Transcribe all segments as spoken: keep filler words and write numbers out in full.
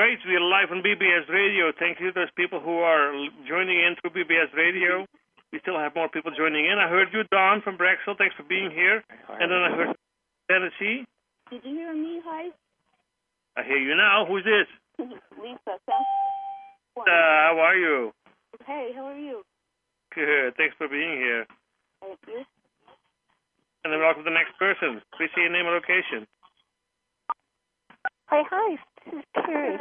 Great. We are live on B B S Radio. Thank you to those people who are joining in through B B S Radio. We still have more people joining in. I heard you, Don, from Brexel. Thanks for being here. And then I heard Tennessee. Did you hear me? Hi. I hear you now. Who's this? Lisa. Uh, how are you? Hey, how are you? Good. Thanks for being here. Thank you. And then welcome to the next person. Please say your name and location. Hi, hi. This is Terry.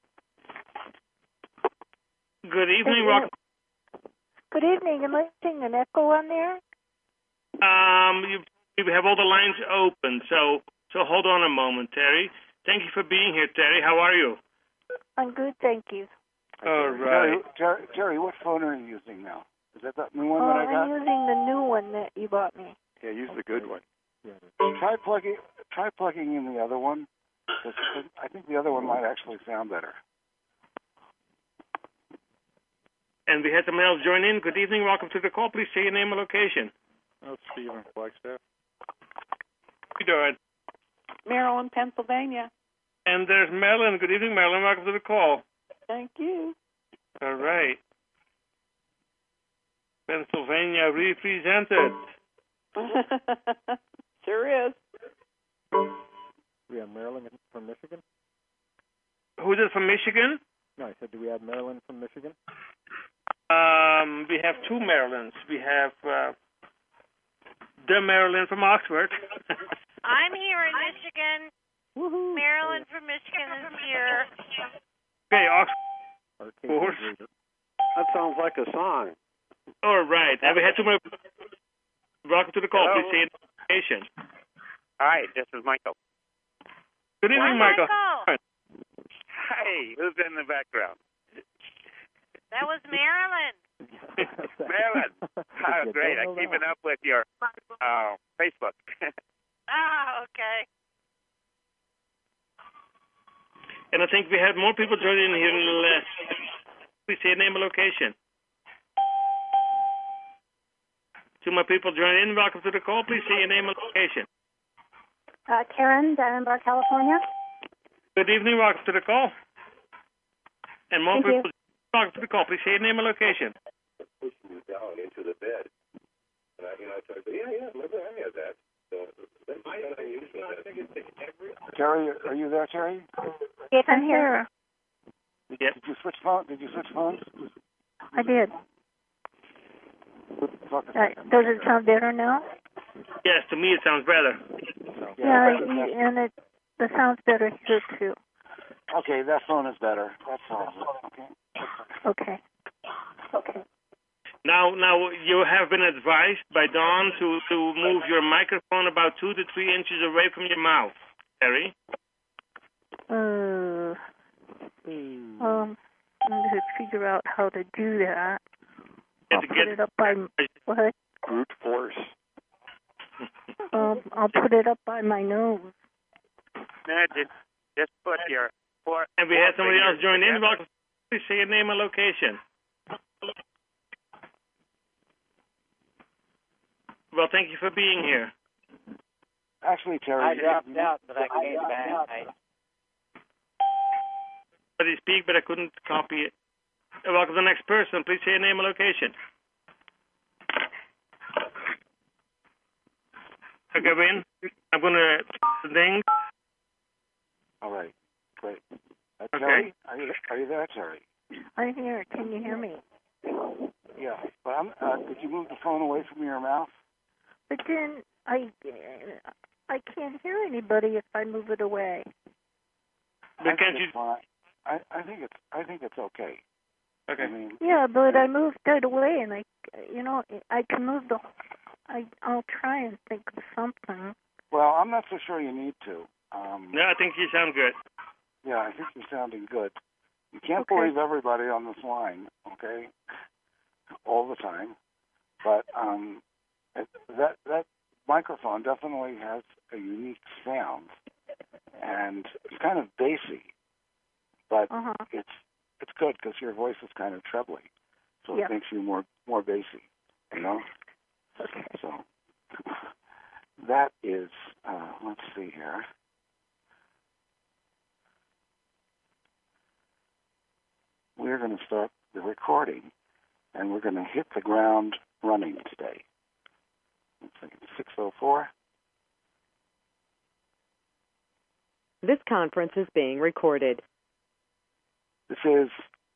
Good evening. Welcome. Good evening. Am I seeing an echo on there? Um, you, you have all the lines open, so so hold on a moment, Terry. Thank you for being here, Terry. How are you? I'm good, thank you. All right. Terry, Terry, what phone are you using now? Is that that new one Oh, that I got? I'm using the new one that you bought me. Yeah, use the good one. Try plugging, try plugging in the other one. 'Cause I think the other one might actually sound better. And we had someone else join in. Good evening. Welcome to the call. Please say your name and location. Oh, Stephen Flagstaff. How you doing? Maryland, Pennsylvania. And there's Marilyn. Good evening, Marilyn. Welcome to the call. Thank you. All right. Pennsylvania represented. Sure is. We have Marilyn from Michigan? Who's it from Michigan? No, I said, do we have Marilyn from Michigan? Um, we have two Marilyns. We have uh, the Marilyn from Oxford. I'm here in Michigan. Woohoo. Marilyn from Michigan is here. Okay, Oxford. Arcade Horse. Reader. That sounds like a song. All right. And we had two more. Welcome to the call. Hello. Please say your location. Hi, this is Michael. Good evening, Hi, Michael. Michael. Hi, who's in the background? That was Marilyn. Marilyn. Oh, You great. don't I'm know keeping that. up with your uh, Facebook. Oh, okay. And I think we had more people joining in here less. Please say your name and location. Two more people joining in. Welcome to the call. Please say your name and location. Uh, Karen, Diamondbar, California. Good evening. Welcome to the call. And more Thank you. people. Welcome to the call. Please say your name and location. Pushing you down into the bed. And I, you know, I started, yeah, yeah, remember I had that. So that's kind of unusual. Terry, are you there, Terry? Yes, I'm here. Did, Yep. did you switch phone? Did you switch phones? I did. Talk a Uh, second. does it sound better now? Yes, to me it sounds better. Yeah, that's- y- and it the sound's better here too. Okay, that phone is better. That's all. Okay. Okay. Okay. Now, now you have been advised by Dawn to, to move your microphone about two to three inches away from your mouth, Terry. Uh, um, I'm going to figure out how to do that. I'll to put get- it up by what? Brute force. Um, I'll put it up by my nose. No, just, just put your four. And we had four somebody else fingers join in. together. Welcome. Please say your name and location. Well, thank you for being here. Actually, Terry, I you- dropped you- out, but I came back. I, But I speak, but I couldn't copy it. Uh, Welcome to the next person. Please say your name and location. Okay, Wayne. I'm going to ding. All right, great. Uh, Okay. Terry, are you are you there, Terry? I'm here. Can you hear me? Yeah, but I'm. Uh, could you move the phone away from your mouth? But then I, I can't hear anybody if I move it away. But I can't think you? it's fine. I, I think it's I think it's okay. Okay. I mean, Yeah, but I moved it away, and I, you know, I can move the. I I'll try and think of something. well, I'm not so sure you need to. Um, No, I think you sound good. Yeah, I think you're sounding good. You can't Okay. believe everybody on this line, okay, all the time. But um, it, that that microphone definitely has a unique sound, and it's kind of bassy, but Uh huh. it's it's good because your voice is kind of trebly, so Yeah. it makes you more more bassy, you know. Okay. So that is, uh, let's see here. we're going to start the recording, and we're going to hit the ground running today. six oh four. This conference is being recorded. This is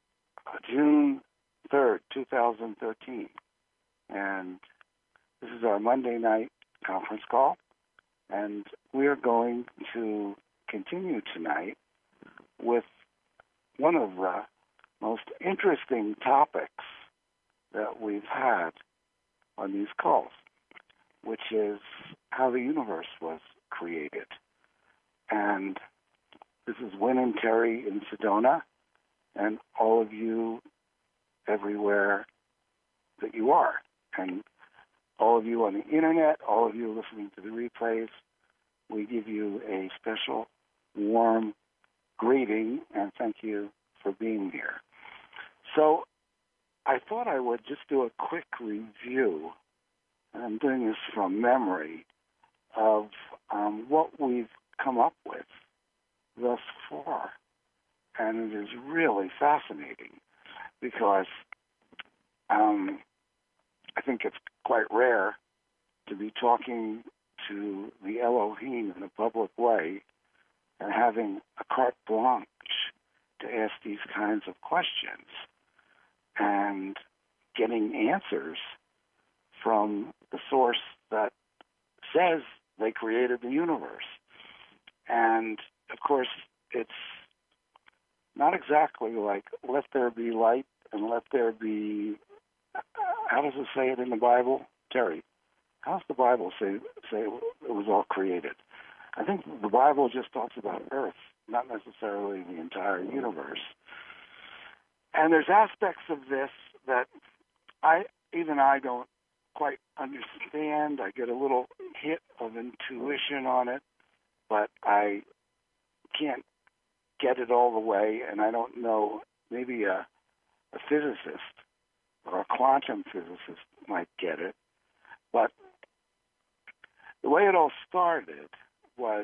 June third, two thousand thirteen, and this is our Monday night conference call, and we are going to continue tonight with one of the most interesting topics that we've had on these calls, which is how the universe was created. And this is Win and Terry in Sedona, and all of you everywhere that you are, and all of you on the internet, all of you listening to the replays. We give you a special warm greeting and thank you for being here. So I thought I would just do a quick review, and I'm doing this from memory, of um, what we've come up with thus far. And it is really fascinating because um, I think it's quite rare to be talking to the Elohim in a public way and having a carte blanche to ask these kinds of questions and getting answers from the source that says they created the universe. And, of course, it's not exactly like let there be light and let there be, how does it say it in the Bible? Terry, how does the Bible say, say it was all created? I think the Bible just talks about Earth, not necessarily the entire universe. And there's aspects of this that I, even I don't quite understand. I get a little hit of intuition on it, but I can't get it all the way, and I don't know, maybe a, a physicist or a quantum physicist might get it. But the way it all started was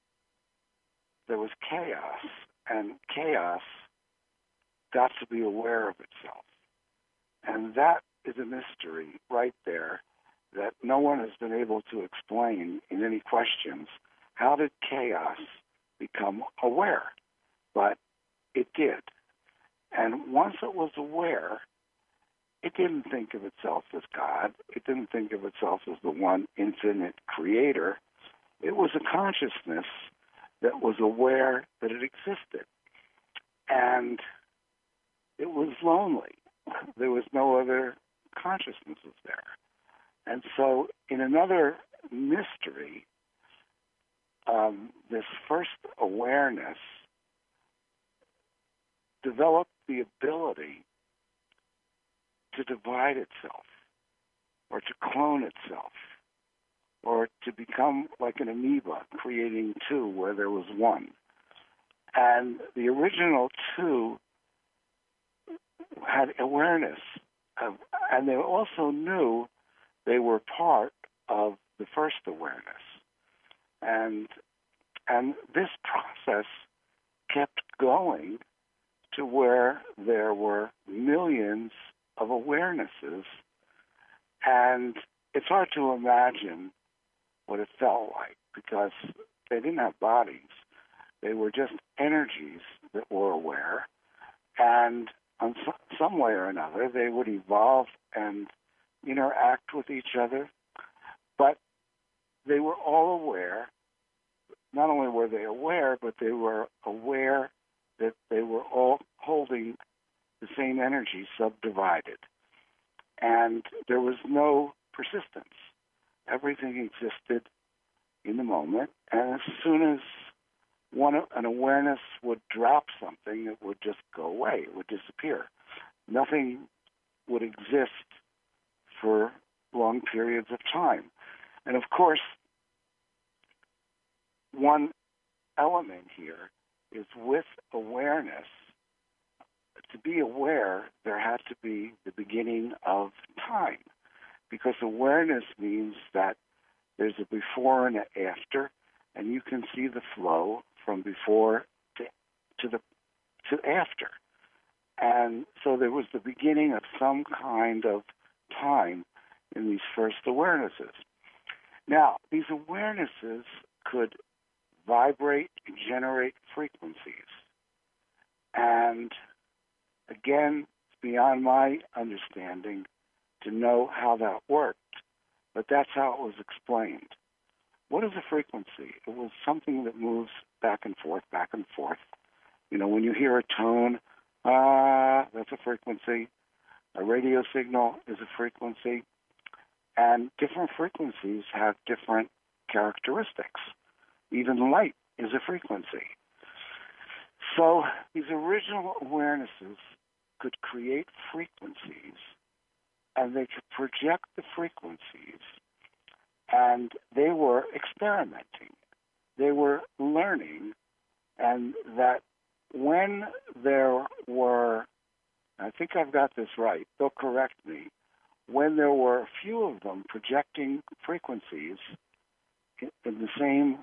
there was chaos, and chaos got to be aware of itself. And that is a mystery right there that no one has been able to explain in any questions. How did chaos become aware? But it did. And once it was aware, it didn't think of itself as God. It didn't think of itself as the one infinite creator. It was a consciousness that was aware that it existed. And it was lonely. There was no other consciousnesses there. And so in another mystery, um, this first awareness developed the ability to divide itself or to clone itself or to become like an amoeba, creating two where there was one. And the original two had awareness of, and they also knew they were part of the first awareness. And and this process kept going to where there were millions of awarenesses, and it's hard to imagine what it felt like because they didn't have bodies. They were just energies that were aware, and on some way or another, they would evolve and interact with each other. But they were all aware. Not only were they aware, but they were aware that they were all holding the same energy subdivided. And there was no persistence. Everything existed in the moment, and as soon as one an awareness would drop something, it would just go away. It would disappear. Nothing would exist for long periods of time. And of course, one element here is with awareness. To be aware, there had to be the beginning of time, because awareness means that there's a before and an after, and you can see the flow from before to, to the to after. And so there was the beginning of some kind of time in these first awarenesses. Now, these awarenesses could vibrate and generate frequencies. And again, it's beyond my understanding to know how that worked, but that's how it was explained. What is a frequency? It was something that moves back and forth, back and forth. You know, when you hear a tone, ah, that's a frequency. A radio signal is a frequency. And different frequencies have different characteristics. Even light is a frequency. So these original awarenesses could create frequencies, and they could project the frequencies, and they were experimenting. They were learning, and that when there were, I think I've got this right, they'll correct me, when there were a few of them projecting frequencies in, in the same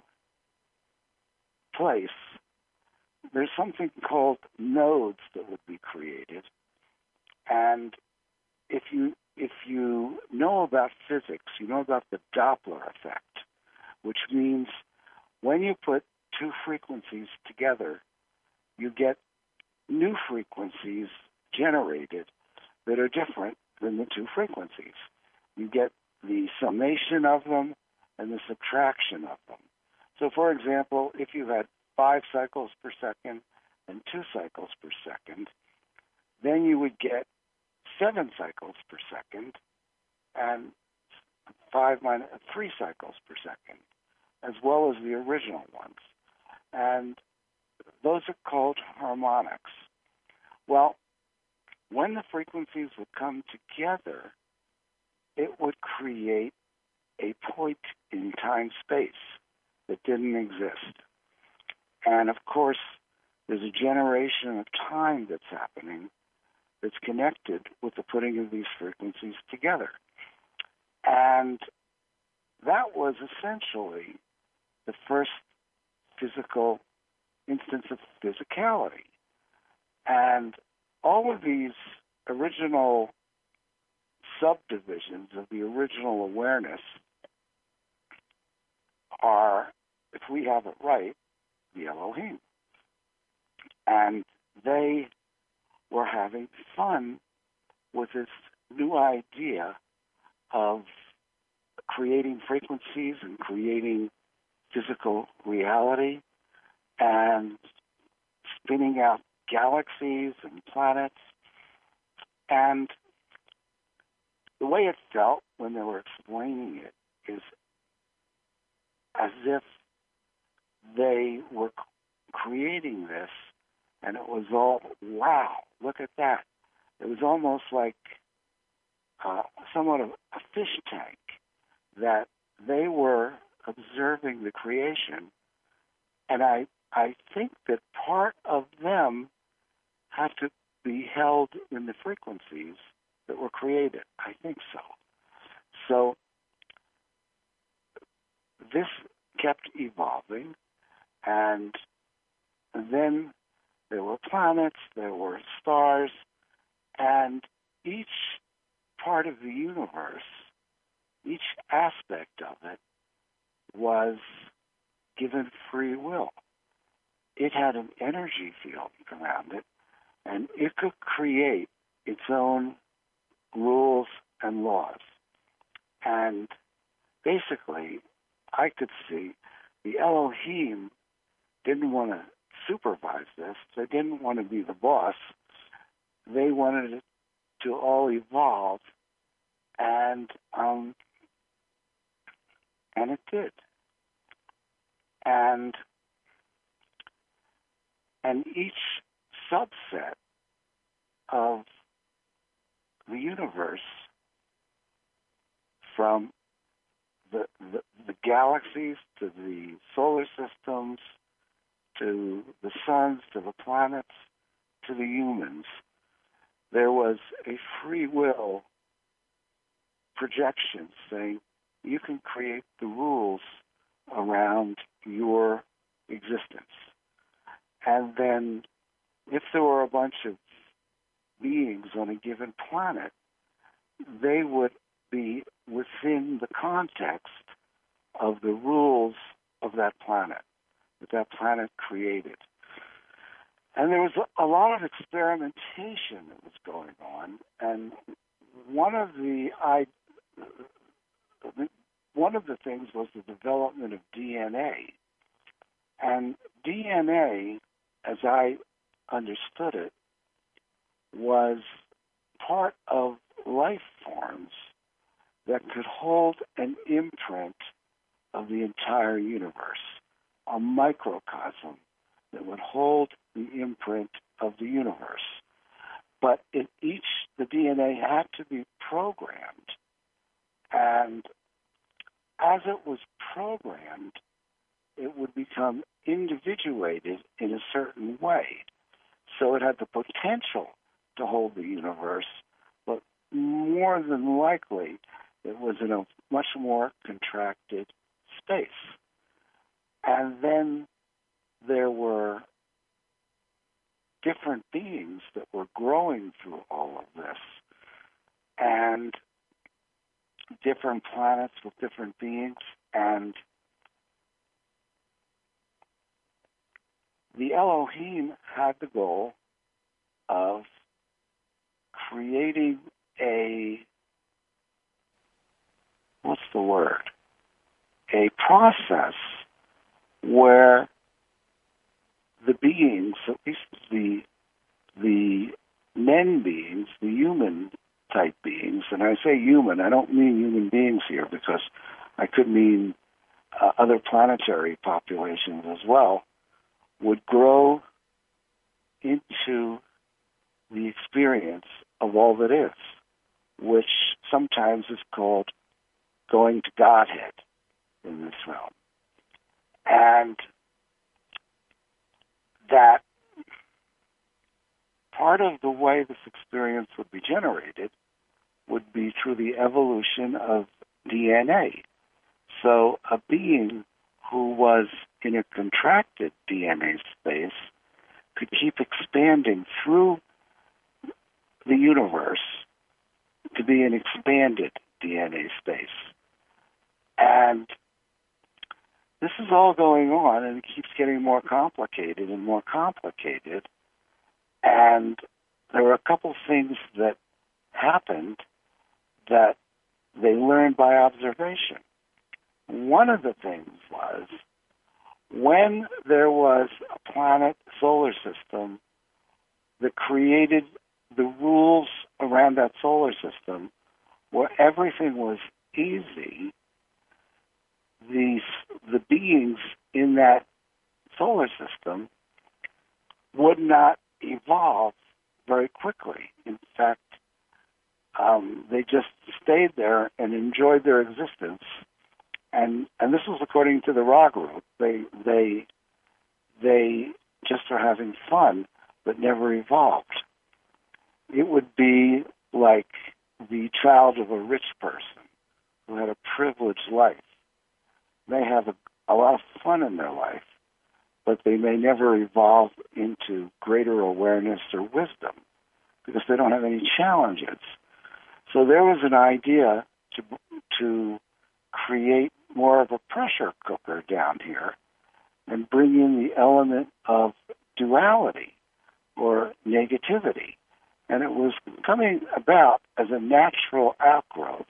place, there's something called nodes that would be created. And if you if you know about physics, you know about the Doppler effect, which means when you put two frequencies together, you get new frequencies generated that are different than the two frequencies. You get the summation of them and the subtraction of them. So, for example, if you had five cycles per second and two cycles per second, then you would get seven cycles per second and five minus three cycles per second, as well as the original ones. And those are called harmonics. Well, when the frequencies would come together, it would create a point in time-space that didn't exist. And of course, there's a generation of time that's happening that's connected with the putting of these frequencies together. And that was essentially the first physical instance of physicality. And all of these original subdivisions of the original awareness are, if we have it right, the Elohim. And they were having fun with this new idea of creating frequencies and creating physical reality and spinning out galaxies and planets. And the way it felt when they were explaining it is as if they were creating this, and it was all, wow, look at that. It was almost like uh, somewhat of a fish tank that they were observing the creation. And I, I think that part of them had to be held in the frequencies that were created. I think so. So this kept evolving, and then there were planets, there were stars, and each part of the universe, each aspect of it, was given free will. It had an energy field around it, and it could create its own rules and laws. And basically, I could see the Elohim didn't want to supervise this. They didn't want to be the boss. They wanted it to all evolve, and um, and it did. And and each subset of the universe, from the, the the galaxies to the solar systems to the suns to the planets to the humans, there was a free will projection saying you can create the rules around your existence. And then if there were a bunch of beings on a given planet, they would be within the context of the rules of that planet, that that planet created. And there was a lot of experimentation that was going on, and one of the I, one of the things was the development of D N A. And D N A, as I understood it, was part of life forms that could hold an imprint of the entire universe, a microcosm that would hold the imprint of the universe. But it, each, the D N A had to be programmed, and as it was programmed, it would become individuated in a certain way. So it had the potential to hold the universe, but more than likely, it was in a much more contracted space. And then there were different beings that were growing through all of this, and different planets with different beings, and the Elohim had the goal of creating a, what's the word, a process where the beings, at least the the men beings, the human type beings, and I say human, I don't mean human beings here because I could mean uh, other planetary populations as well, would grow into the experience of all that is, which sometimes is called going to Godhead in this realm. And that part of the way this experience would be generated would be through the evolution of D N A. So a being who was in a contracted D N A space could keep expanding through the universe to be an expanded D N A space. And this is all going on, and it keeps getting more complicated and more complicated. And there were a couple things that happened that they learned by observation. One of the things was when there was a planet solar system that created the rules around that solar system where everything was easy, the, the beings in that solar system would not evolve very quickly. In fact, um, they just stayed there and enjoyed their existence. And and this was according to the Ra group. They they they just are having fun, but never evolved. It would be like the child of a rich person who had a privileged life. They have a, a lot of fun in their life, but they may never evolve into greater awareness or wisdom because they don't have any challenges. So there was an idea to to create more of a pressure cooker down here and bring in the element of duality or negativity. And it was coming about as a natural outgrowth.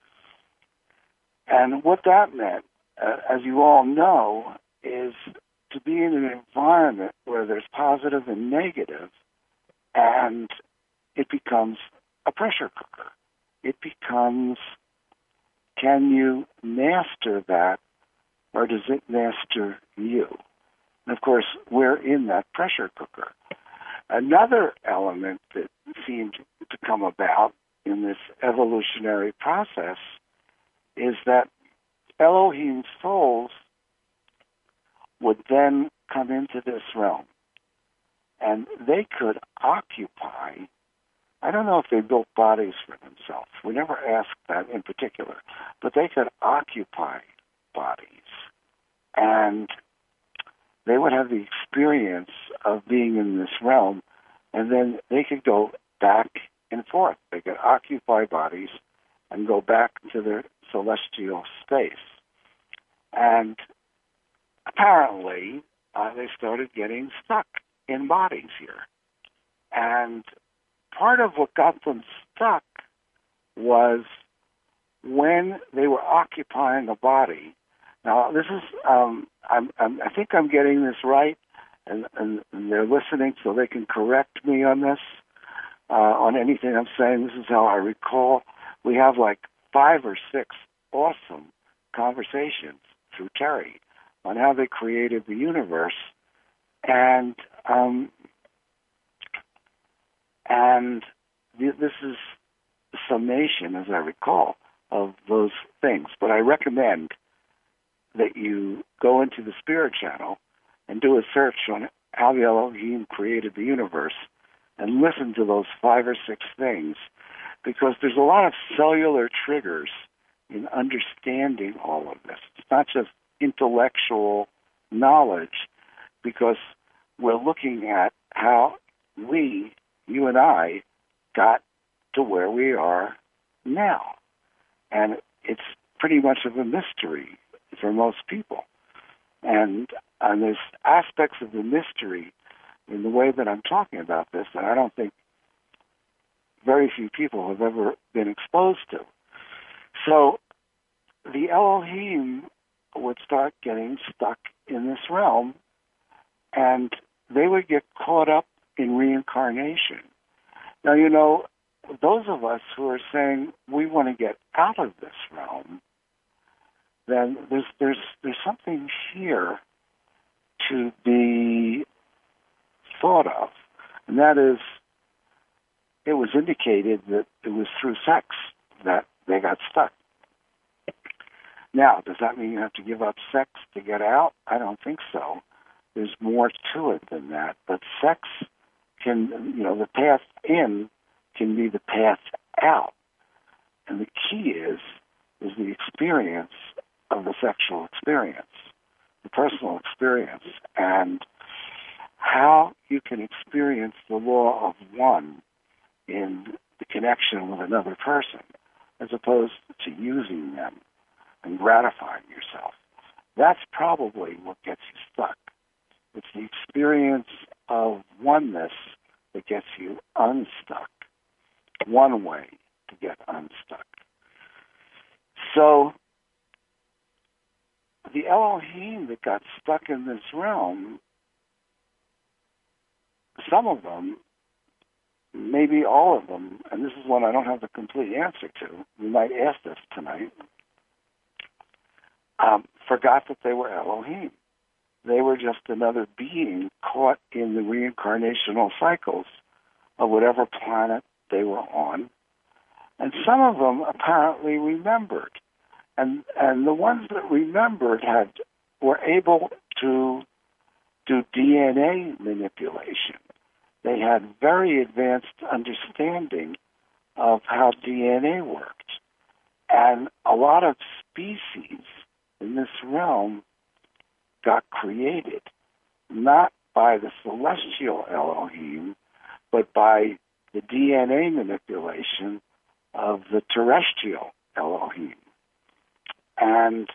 And what that meant, uh, as you all know, is to be in an environment where there's positive and negative, and it becomes a pressure cooker. It becomes, can you master that, or does it master you? And of course, we're in that pressure cooker. Another element that seemed to come about in this evolutionary process is that Elohim's souls would then come into this realm, and they could occupy, I don't know if they built bodies for themselves. We never asked that in particular, but they could occupy bodies, and they would have the experience of being in this realm, and then they could go back and forth. They could occupy bodies and go back to their celestial space. And apparently, uh, they started getting stuck in bodies here. And part of what got them stuck was when they were occupying a body. Now, this is, um, I'm, I'm, I think I'm getting this right, and, and, and they're listening so they can correct me on this, uh, on anything I'm saying. This is how I recall. We have like five or six awesome conversations through Terry on how they created the universe. And um, and th- this is a summation, as I recall, of those things. But I recommend that you go into the Spirit Channel and do a search on how the Elohim created the universe and listen to those five or six things, because there's a lot of cellular triggers in understanding all of this. It's not just intellectual knowledge, because we're looking at how we, you and I, got to where we are now. And it's pretty much of a mystery for most people. And, and there's aspects of the mystery in the way that I'm talking about this that I don't think very few people have ever been exposed to. So the Elohim would start getting stuck in this realm, and they would get caught up in reincarnation. Now, you know, those of us who are saying we want to get out of this realm, then there's there's there's something here to be thought of, and that is, it was indicated that it was through sex that they got stuck. Now, does that mean you have to give up sex to get out? I don't think so. There's more to it than that. But sex can, you know, the path in can be the path out. And the key is, is the experience of the sexual experience, the personal experience, and how you can experience the law of one in the connection with another person, as opposed to using them and gratifying yourself. That's probably what gets you stuck. It's the experience of oneness that gets you unstuck. One way to get unstuck. So the Elohim that got stuck in this realm, some of them, maybe all of them, and this is one I don't have the complete answer to, we might ask this tonight, um, forgot that they were Elohim. They were just another being caught in the reincarnational cycles of whatever planet they were on. And some of them apparently remembered. And and the ones that remembered had were able to do D N A manipulation. They had very advanced understanding of how D N A worked. And a lot of species in this realm got created, not by the celestial Elohim, but by the D N A manipulation of the terrestrial Elohim. And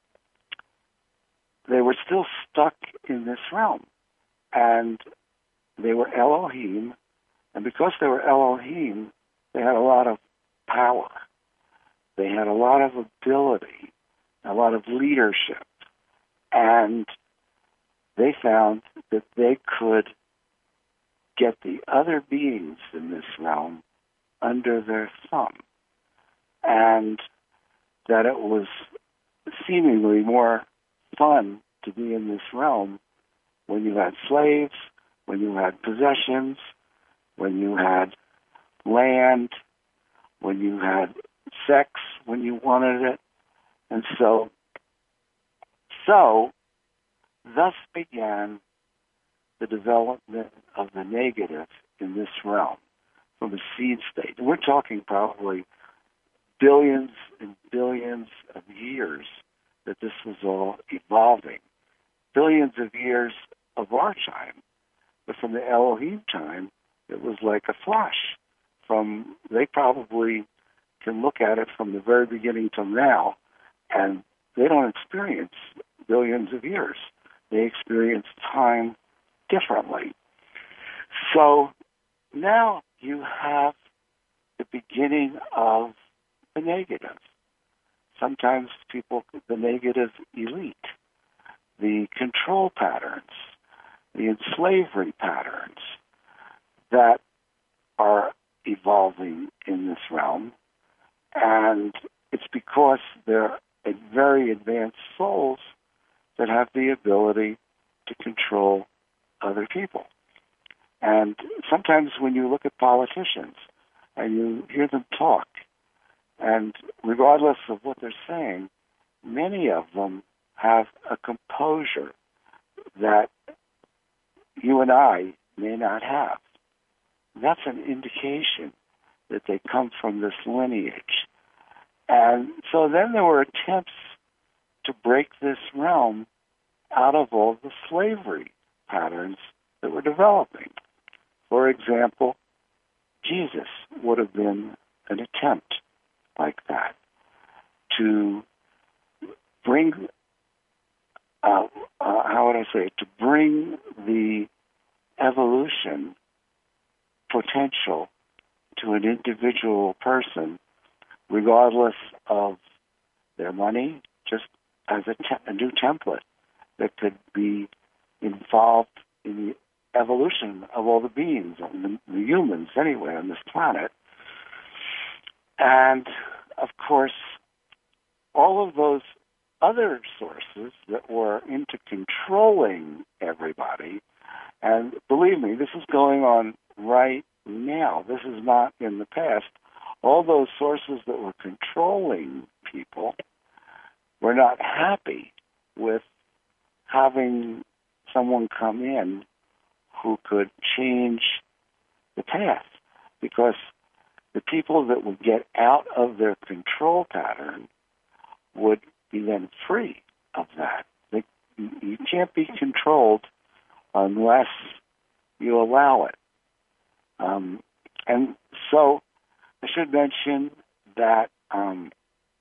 they were still stuck in this realm. And they were Elohim, and because they were Elohim, they had a lot of power. They had a lot of ability, a lot of leadership, and they found that they could get the other beings in this realm under their thumb, and that it was seemingly more fun to be in this realm when you had slaves, when you had possessions, when you had land, when you had sex, when you wanted it. And so, so, thus began the development of the negative in this realm from the seed state. And we're talking probably billions and billions of years that this was all evolving. Billions of years of our time. But from the Elohim time, it was like a flash. from, they probably can look at it from the very beginning till now, and they don't experience billions of years. They experience time differently. So now you have the beginning of the negative. Sometimes people, the negative elite, the control patterns, the enslavery patterns that are evolving in this realm. And it's because they're very advanced souls that have the ability to control other people. And sometimes when you look at politicians and you hear them talk, and regardless of what they're saying, many of them have a composure that you and I may not have. That's an indication that they come from this lineage. And so then there were attempts to break this realm out of all the slavery patterns that were developing. For example, Jesus would have been an attempt like that to bring, uh, uh, how would I say it, to bring the evolution potential to an individual person, regardless of their money, just as a, te- a new template that could be involved in the evolution of all the beings, the, the humans anyway, on this planet. And, of course, all of those other sources that were into controlling everybody, and believe me, this is going on right now. This is not in the past. All those sources that were controlling people were not happy with having someone come in who could change the path, because the people that would get out of their control pattern would be then free of that. They, you can't be controlled unless you allow it. Um, and so I should mention that um,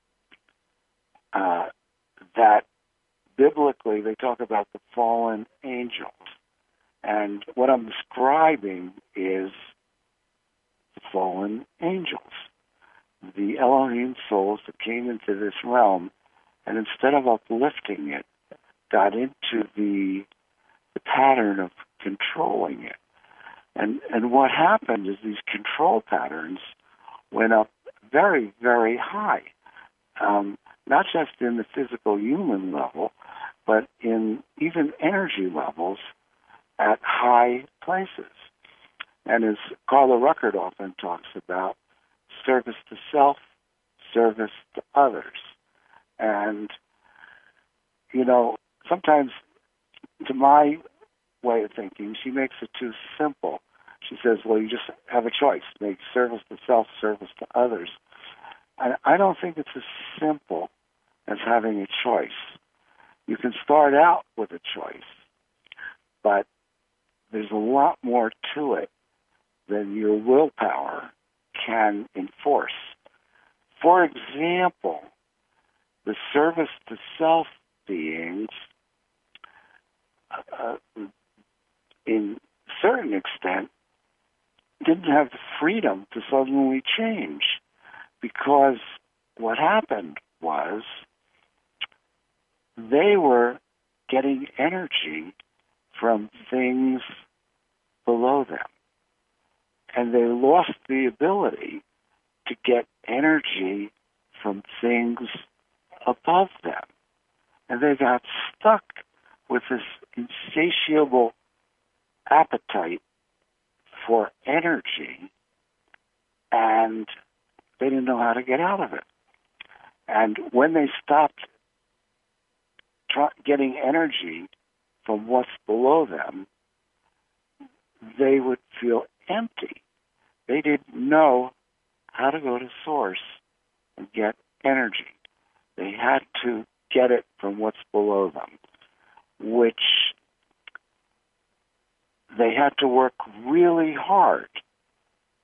uh, that biblically they talk about the fallen angels. And what I'm describing is the fallen angels, the Elohim souls that came into this realm, and instead of uplifting it, got into the, the pattern of controlling it. And and what happened is these control patterns went up very, very high, um, not just in the physical human level, but in even energy levels at high places. And as Carla Ruckert often talks about, service to self, service to others. And, you know, sometimes to my way of thinking, she makes it too simple. She says, well, you just have a choice, make service to self, service to others. And I don't think it's as simple as having a choice. You can start out with a choice, but there's a lot more to it than your willpower can enforce. For example, the service to self beings, uh, in certain extent, didn't have the freedom to suddenly change, because what happened was they were getting energy from things below them. And they lost the ability to get energy from things above them. And they got stuck with this insatiable appetite for energy, and they didn't know how to get out of it. And when they stopped try- getting energy from what's below them, they would feel empty. They didn't know how to go to source and get energy. They had to get it from what's below them, which they had to work really hard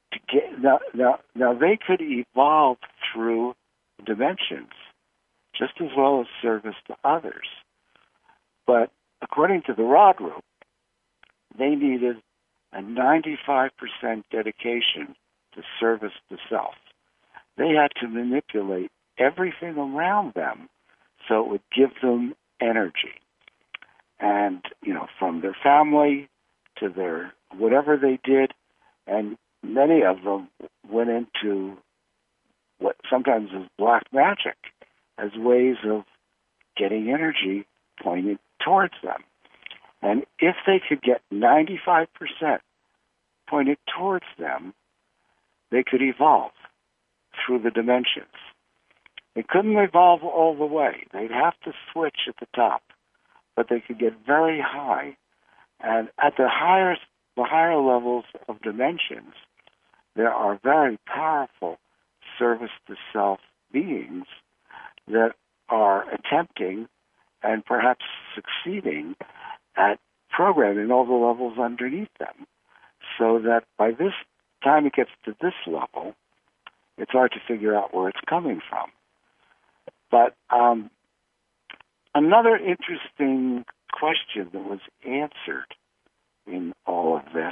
to get now, now, now they could evolve through dimensions just as well as service to others. But according to the Ra group, they needed a ninety-five percent dedication to service to self. They had to manipulate everything around them so it would give them energy. And, you know, from their family to their whatever they did, and many of them went into what sometimes is black magic as ways of getting energy pointed towards them. And if they could get ninety-five percent pointed towards them, they could evolve through the dimensions. They couldn't evolve all the way. They'd have to switch at the top, but they could get very high. And at the higher, the higher levels of dimensions, there are very powerful service to self beings that are attempting and perhaps succeeding at programming all the levels underneath them, so that by this time it gets to this level, it's hard to figure out where it's coming from. But um, another interesting question that was answered in all of this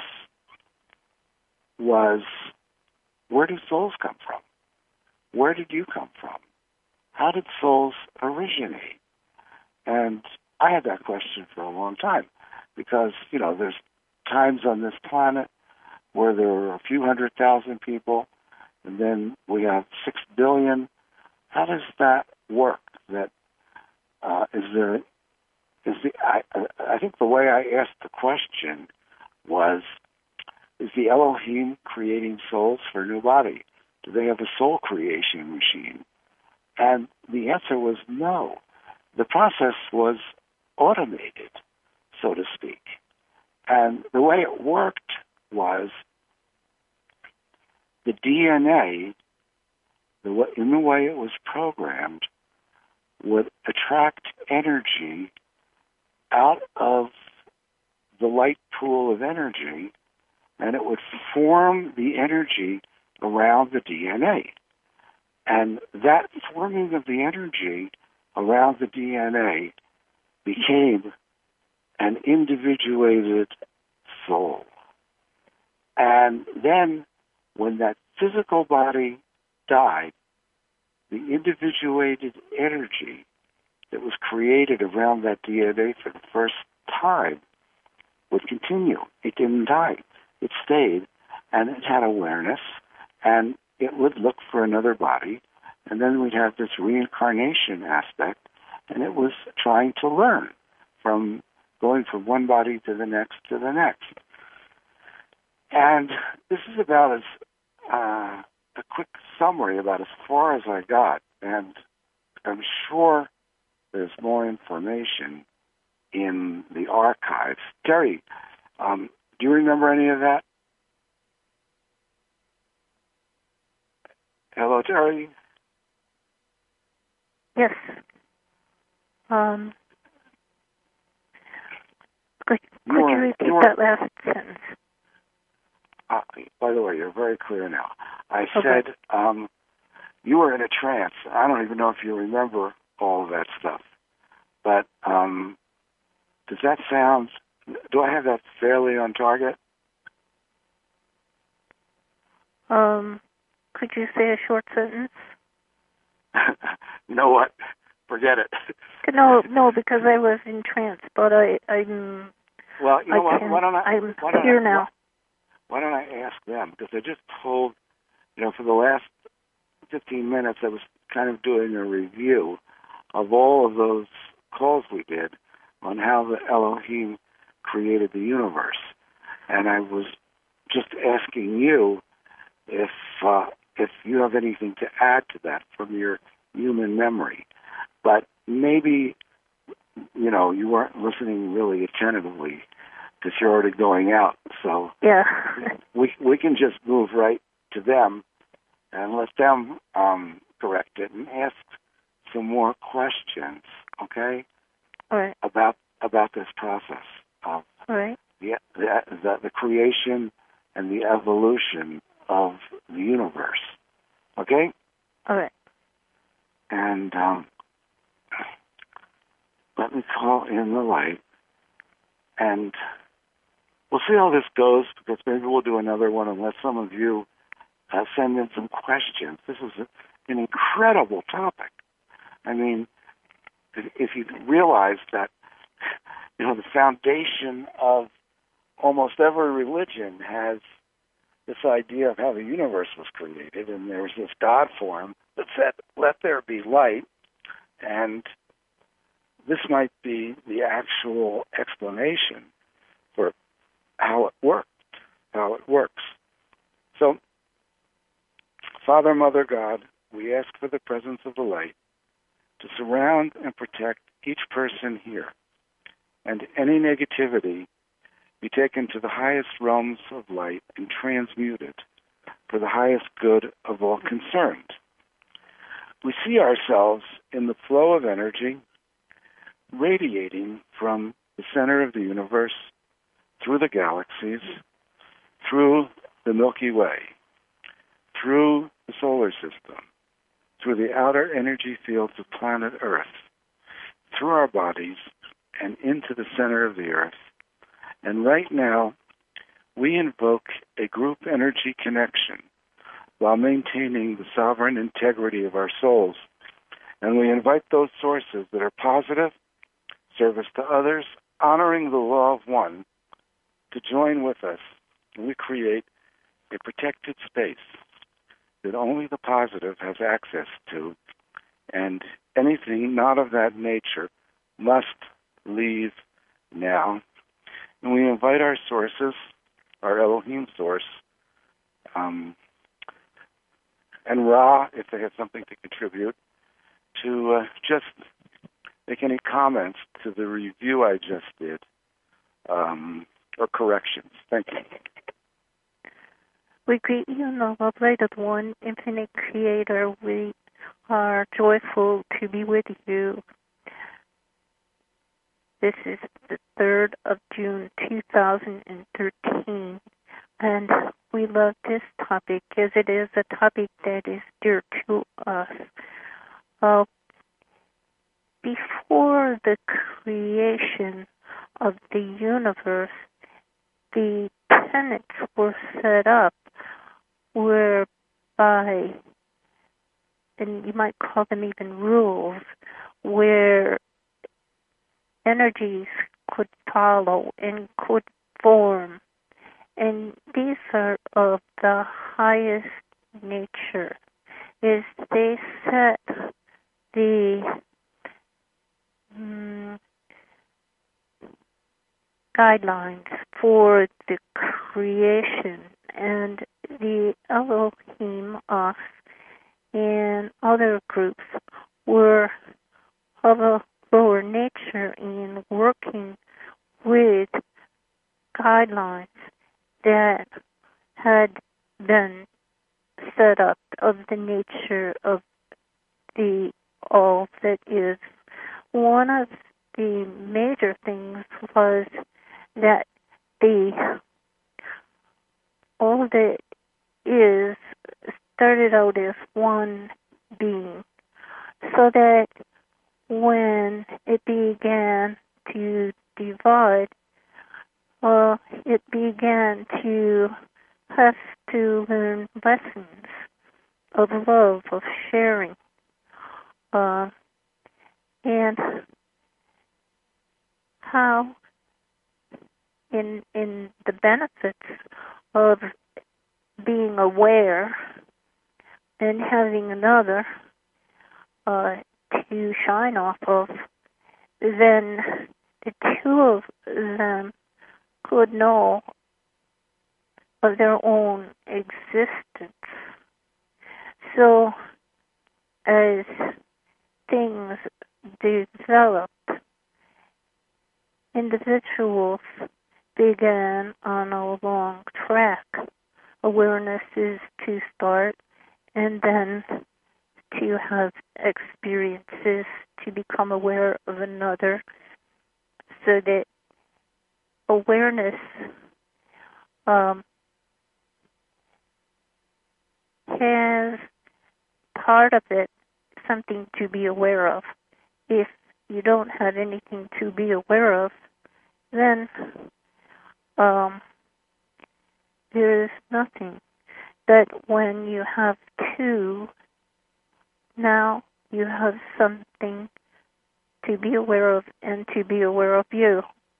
was, where do souls come from? Where did you come from? How did souls originate? And I had that question for a long time because, you know, there's times on this planet where there are a few hundred thousand people, and then we have six billion. How does that work? That uh, is there? Is the? I, I think the way I asked the question was: is the Elohim creating souls for a new body? Do they have a soul creation machine? And the answer was no. The process was automated, so to speak. And the way it worked was the D N A, the way, in the way it was programmed, would attract energy out of the light pool of energy, and it would form the energy around the D N A. And that forming of the energy around the D N A became an individuated soul. And then when that physical body died, the individuated energy that was created around that D N A for the first time would continue. It didn't die. It stayed, and it had awareness, and it would look for another body, and then we'd have this reincarnation aspect, and it was trying to learn from going from one body to the next to the next. And this is about as uh, a quick summary about as far as I got, and I'm sure there's more information in the archives. Terry, um, do you remember any of that? Hello, Terry. Yes. Um, could could you, were, you repeat you were, that last sentence? Uh, by the way, you're very clear now. I Okay. said um, you were in a trance. I don't even know if you remember all of that stuff. But um, does that sound, do I have that fairly on target? Um, could you say a short sentence? You know what? Forget it. No, no, because I was in trance, but I, I'm. Well, you know I what? can, Why don't I? I'm why don't here I, now. Why, why don't I ask them? Because I just told, you know, for the last fifteen minutes, I was kind of doing a review of all of those calls we did on how the Elohim created the universe, and I was just asking you if uh, if you have anything to add to that from your human memory. But maybe, you know, you weren't listening really attentively because you're already going out. So yeah, we we can just move right to them and let them um, correct it and ask some more questions, okay? All right. About about this process of All right. the, the the the creation and the evolution of the universe. Okay? All right. And um, let me call in the light. And we'll see how this goes, because maybe we'll do another one unless some of you uh, send in some questions. This is a, an incredible topic. I mean, if, if you realize that, you know, the foundation of almost every religion has this idea of how the universe was created, and there was this God form that said, let there be light, and this might be the actual explanation for how it worked, how it works. So, Father, Mother, God, we ask for the presence of the light to surround and protect each person here, and any negativity be taken to the highest realms of light and transmuted for the highest good of all concerned. We see ourselves in the flow of energy radiating from the center of the universe, through the galaxies, through the Milky Way, through the solar system, through the outer energy fields of planet Earth, through our bodies, and into the center of the Earth. And right now, we invoke a group energy connection while maintaining the sovereign integrity of our souls. And we invite those sources that are positive, service to others, honoring the law of one, to join with us. And we create a protected space that only the positive has access to, and anything not of that nature must leave now. And we invite our sources, our Elohim source, um, and Ra, if they have something to contribute, to uh, just make any comments to the review I just did, um, or corrections. Thank you. We greet you in the love light of one infinite creator. We are joyful to be with you. This is the third of June, two thousand thirteen, and we love this topic as it is a topic that is dear to us. Uh, before the creation of the universe, the tenets were set up whereby, and you might call them even rules, where energies could follow and could form. And these are of the highest nature, is they set the um, guidelines for the creation, and the Elohim, us, and other groups were of a lower nature in working with guidelines that had been set up of the nature of the all that is. One of the major things was that the all that is started out as one being, so that when it began to divide, uh, it began to have to learn lessons of love, of sharing, uh, and how in in the benefits of being aware and having another uh, to shine off of, then the two of them could know of their own existence. So as things developed, individuals began on a long track. Awareness is to start, and then to have experiences to become aware of another, so that awareness um, has part of it something to be aware of. If you don't have anything to be aware of, then um, there is nothing. But when you have two, now you have something to be aware of and to be aware of you.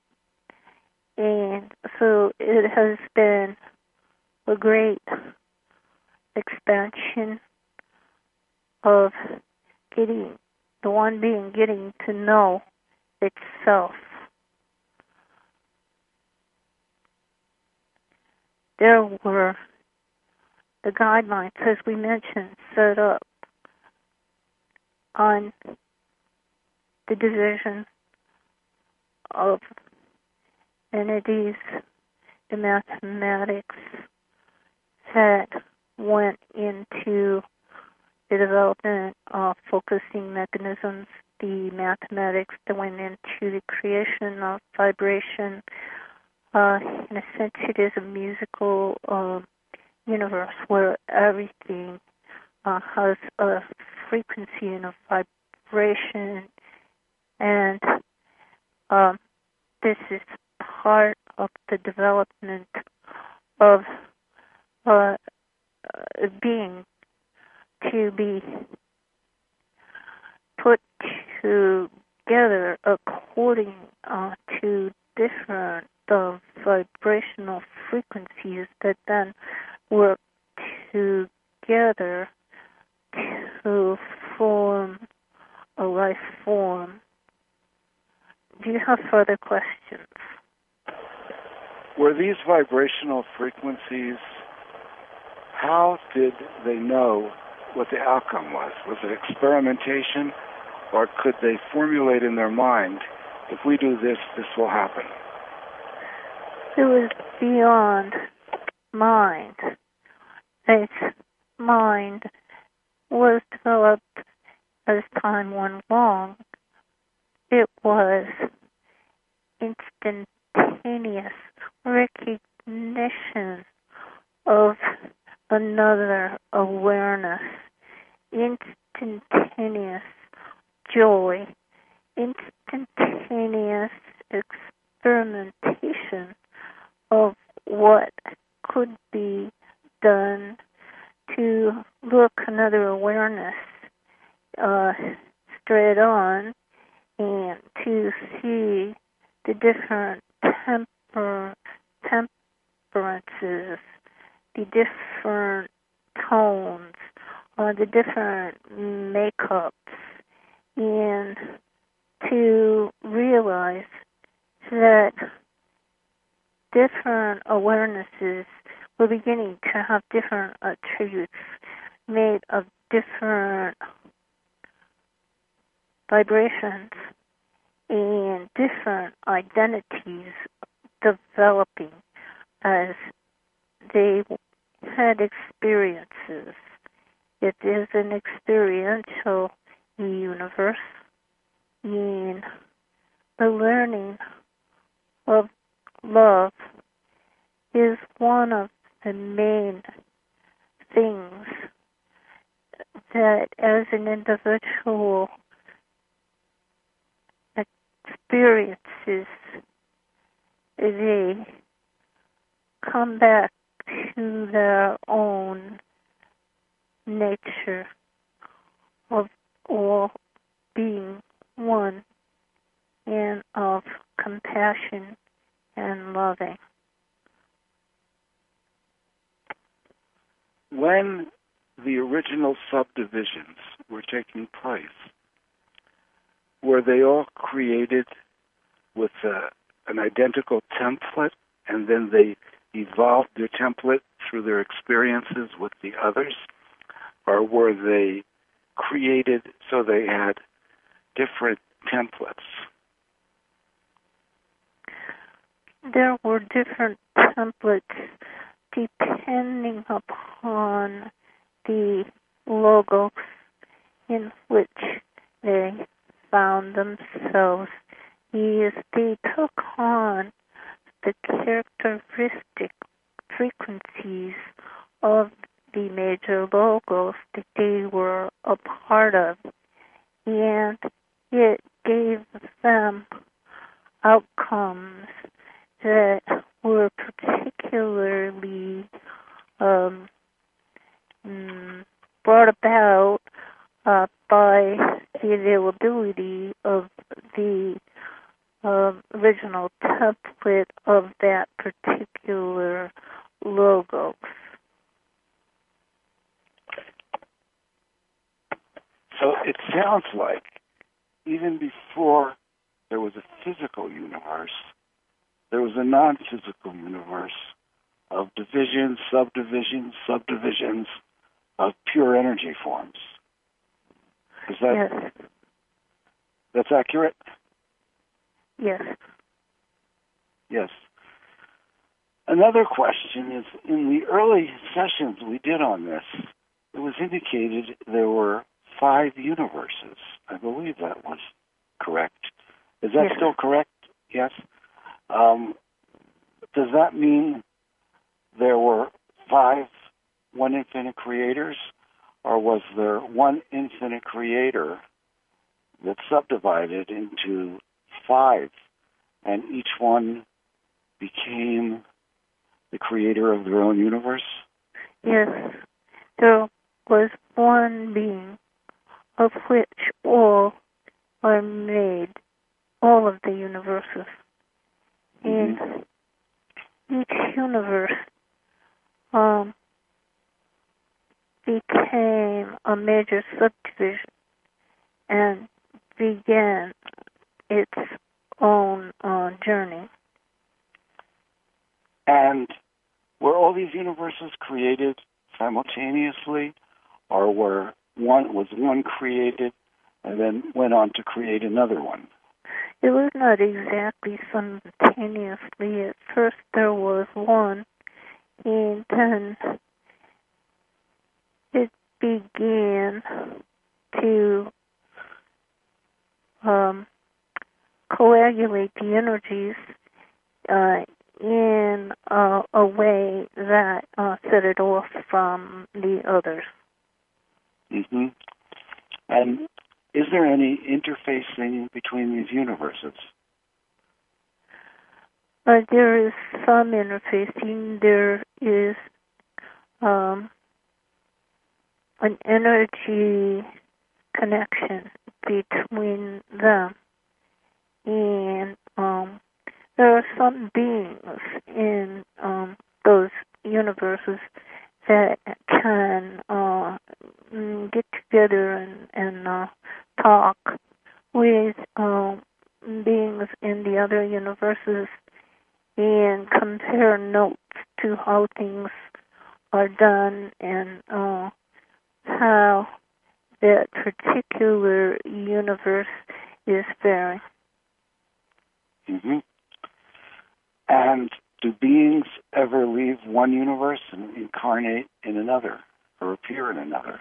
And so it has been a great expansion of getting, the one being getting to know itself. There were the guidelines, as we mentioned, set up on the division of entities, the mathematics that went into the development of focusing mechanisms, the mathematics that went into the creation of vibration. Uh, in a sense, it is a musical uh, universe where everything uh, has a frequency and a vibration, and um, this is part of the development of uh, being to be put together according uh, to different uh, vibrational frequencies that then work together to form a life form. Do you have further questions? Were these vibrational frequencies, how did they know what the outcome was? Was it experimentation, or could they formulate in their mind, if we do this, this will happen? It was beyond mind. Its mind was developed as time went along. It was instantaneous recognition of another awareness, instantaneous joy, instantaneous experimentation of what could be done to look another awareness uh, straight on and to see the different temper, temperances, the different tones, uh, the different makeups, and to realize that different awarenesses were beginning to have different attributes made of different vibrations and different identities developing as they had experiences. It is an experiential universe, and the learning of love is one of the main things that as an individual experiences, they come back to their own nature of all being one and of compassion and loving. When the original subdivisions were taking place, were they all created with a, an identical template, and then they evolved their template through their experiences with the others? Or were they created so they had different templates? There were different templates depending upon the logos in which they found themselves. Yes, they took on the characteristic frequencies of the major logos that they were a part of. And it gave them outcomes that were particularly um, mm, brought about uh, by the availability of the uh, original template of that particular logos. So it sounds like even before there was a physical universe, there was a non-physical universe of divisions, subdivisions, subdivisions of pure energy forms. Is that Yes. that's accurate? Yes. Yes. Another question is, in the early sessions we did on this, it was indicated there were five universes. I believe that was correct. Is that Yes. still correct? Yes. Um, does that mean there were five one infinite creators, or was there one infinite creator that subdivided into five, and each one became the creator of their own universe? Yes. There was one being of which all are made, all of the universes. Mm-hmm. And each universe um, became a major subdivision and began its own uh, journey. And were all these universes created simultaneously, or were one was one created and then went on to create another one? It was not exactly simultaneously. At first there was one, and then it began to um, coagulate the energies uh, in uh, a way that uh, set it off from the others. Mm-hmm. And is there any interfacing between these universes? Uh, there is some interfacing. There is um, an energy connection between them. And um, there are some beings in um, those universes that can uh, get together and, and uh, talk with uh, beings in the other universes and compare notes to how things are done and uh, how that particular universe is faring. Mm-hmm. And do beings ever leave one universe and incarnate in another or appear in another?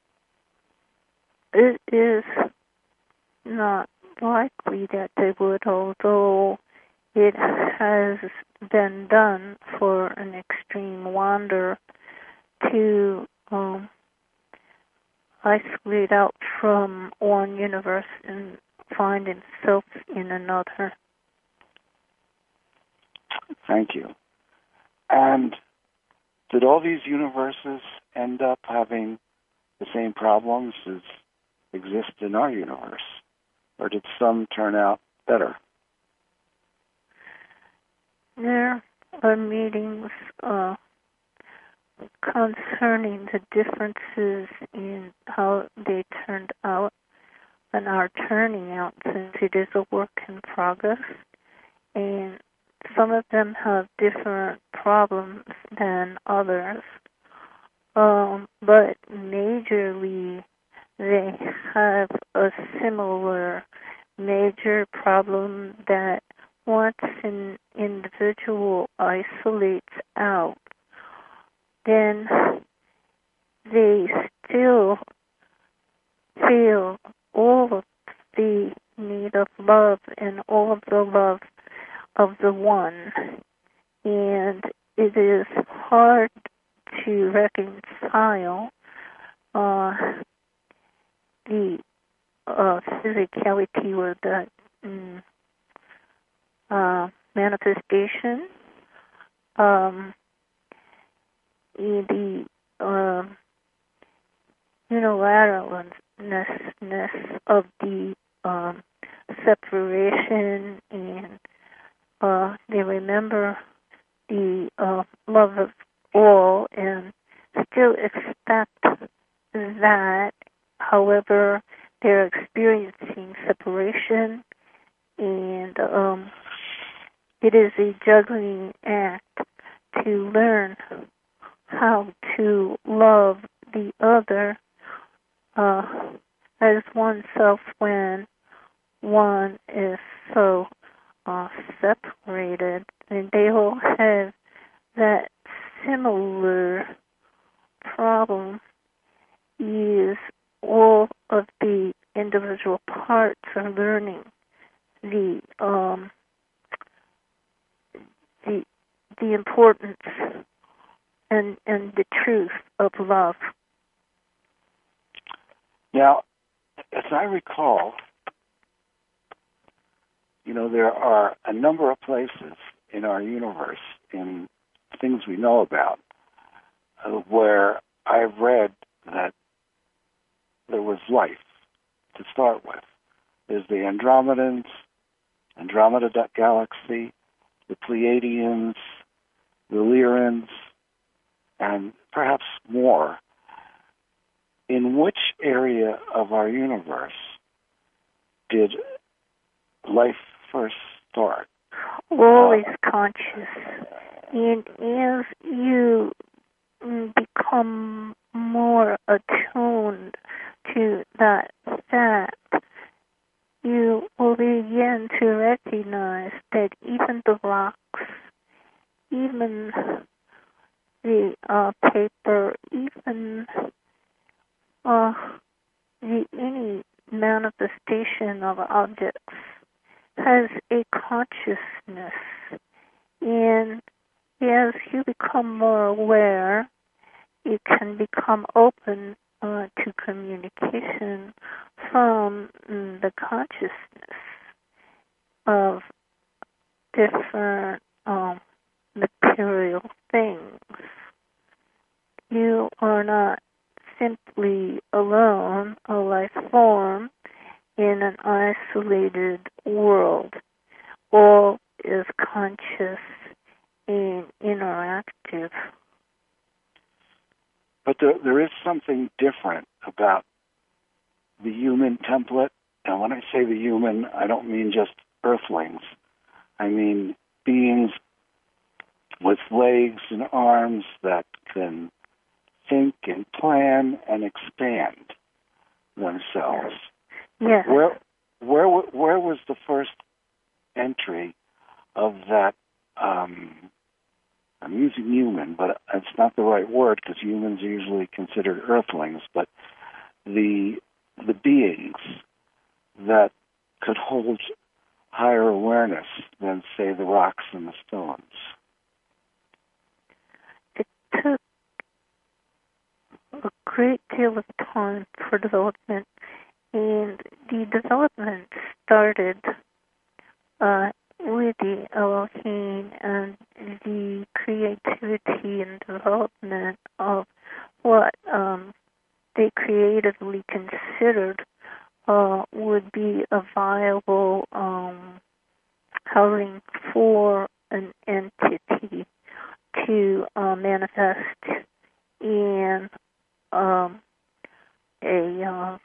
It is not likely that they would, although it has been done for an extreme wander to um, isolate out from one universe and find itself in another. Thank you. And did all these universes end up having the same problems as exist in our universe? Or did some turn out better? There are meetings uh, concerning the differences in how they turned out and are turning out, since it is a work in progress. And some of them have different problems than others. Um, but majorly, they have a similar major problem that once an individual isolates out, then they still feel all of the need of love and all of the love of the one. And it is hard to reconcile child, uh, the uh, physicality or the mm, uh, manifestation, um, the uh, unilateralness of the um, separation, and uh, they remember the uh, love of all and still expect that. However, they're experiencing separation, and um, it is a juggling act to learn how to love the other uh, as oneself when one is so uh, separated. And they all have that similar problem, is all of the individual parts are learning the um, the the importance and and the truth of love. Now, as I recall, you know, there are a number of places in our universe, in things we know about, uh, where I've read that there was life to start with. There's the Andromedans, Andromeda Galaxy, the Pleiadians, the Lyrians, and perhaps more. In which area of our universe did life first start? Always uh, conscious. And as you become more attuned to that fact, you will begin to recognize that even the rocks, even the uh, paper, even uh, the any manifestation of objects has a consciousness. And as you become more aware, you can become open uh, to communication from mm, the consciousness of different um, material things. You are not simply alone, a life form in an isolated world. All is conscious and interactive. But there, there is something different about the human template. And when I say the human, I don't mean just earthlings. I mean beings with legs and arms that can think and plan and expand themselves. Yes. Where, where, where was the first entry of that? Um, I'm using human, but it's not the right word because humans are usually considered earthlings. But the the beings that could hold higher awareness than, say, the rocks and the stones. It took a great deal of time for development, and the development started uh, with the Elohim and the creativity and development of what um, they creatively considered uh, would be a viable um, housing for an entity to uh, manifest in um, a uh,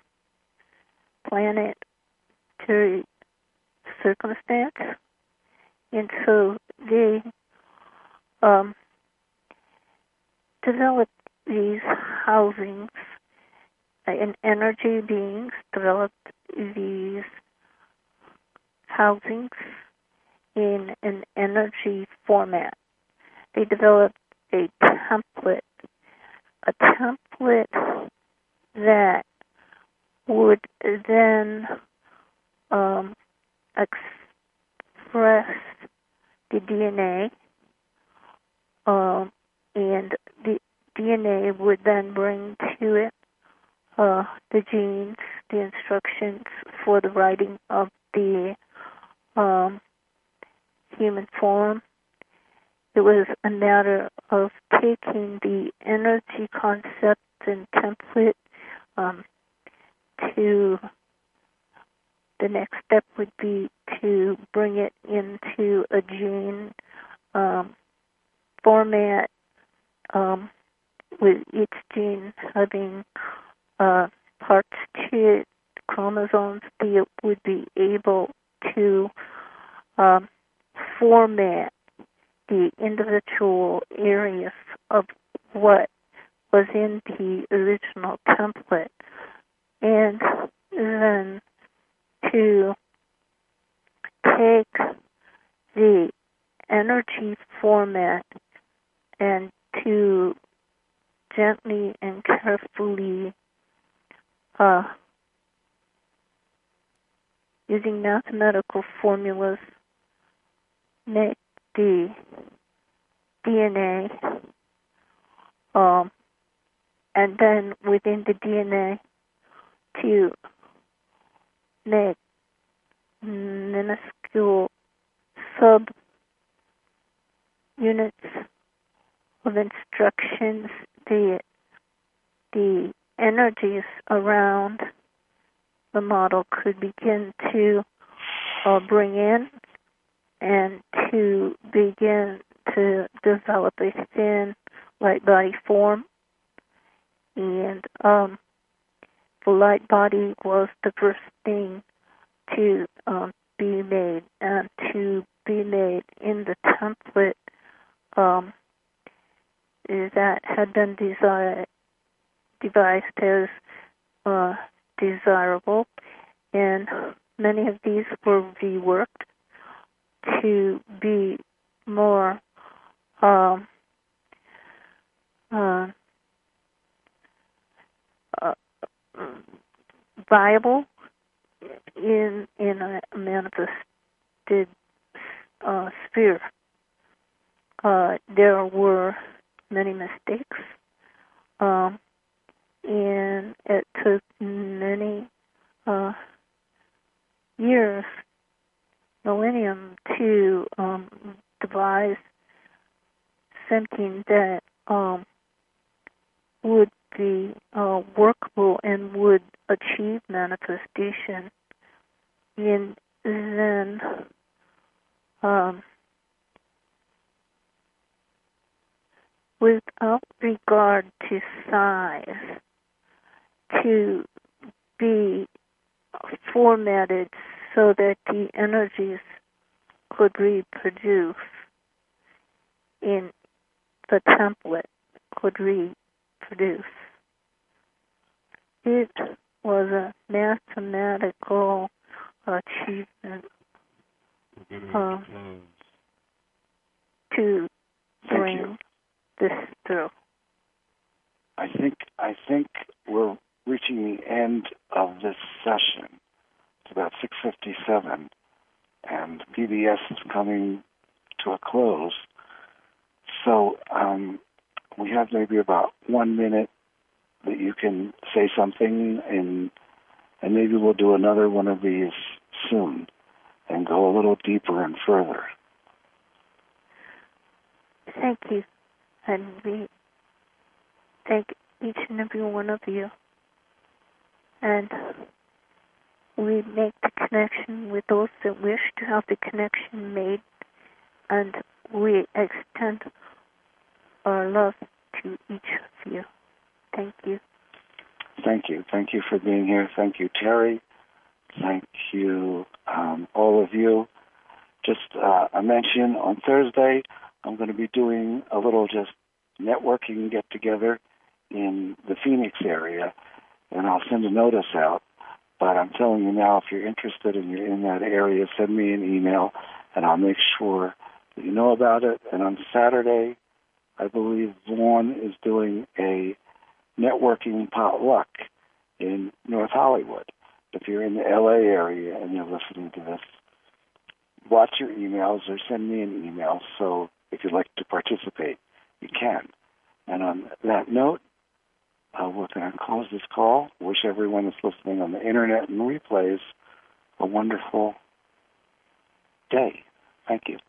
planetary circumstance. And so they um, developed these housings, and energy beings developed these housings in an energy format. They developed a template, a template that would then um, express the D N A, um, and the D N A would then bring to it uh, the genes, the instructions for the writing of the um, human form. It was a matter of taking the energy concept and template um, to the next step would be to bring it into a gene um, format, um, with each gene having uh, parts to it, chromosomes, that would be able to um, format the individual areas of what was in the original template, and then to take the energy format and to gently and carefully, uh, using mathematical formulas, make the D N A, um, and then within the D N A to make minuscule sub units of instructions, the the energies around the model could begin to uh, bring in and to begin to develop a thin light body form. And um, the light body was the first thing to um, be made, and to be made in the template um, that had been desired, devised as uh, desirable, and many of these were reworked to be more um, uh, uh, viable in in a manifested uh, sphere. Uh, there were many mistakes, um, and it took many uh, years, millennium, to um, devise something that um, would be uh, workable and would achieve manifestation. And then um, without regard to size, to be formatted so that the energies could reproduce in the template, could reproduce. It was a mathematical achievement uh, to bring this through. I think I think we're reaching the end of this session. It's about six fifty-seven, and P B S is coming to a close. So um, we have maybe about one minute that you can say something, and and maybe we'll do another one of these soon and go a little deeper and further. Thank you. And we thank each and every one of you. And we make the connection with those that wish to have the connection made. And we extend our love to each of you. Thank you. Thank you. Thank you for being here. Thank you, Terry. Thank you, um, all of you. Just uh, a mention, on Thursday, I'm going to be doing a little just networking get-together in the Phoenix area, and I'll send a notice out. But I'm telling you now, if you're interested and you're in that area, send me an email, and I'll make sure that you know about it. And on Saturday, I believe Vaughn is doing a networking potluck in North Hollywood. If you're in the L A area and you're listening to this, watch your emails or send me an email. So if you'd like to participate, you can. And on that that note, uh, we're going to close this call. Wish everyone that's listening on the internet and replays a wonderful day. Thank you.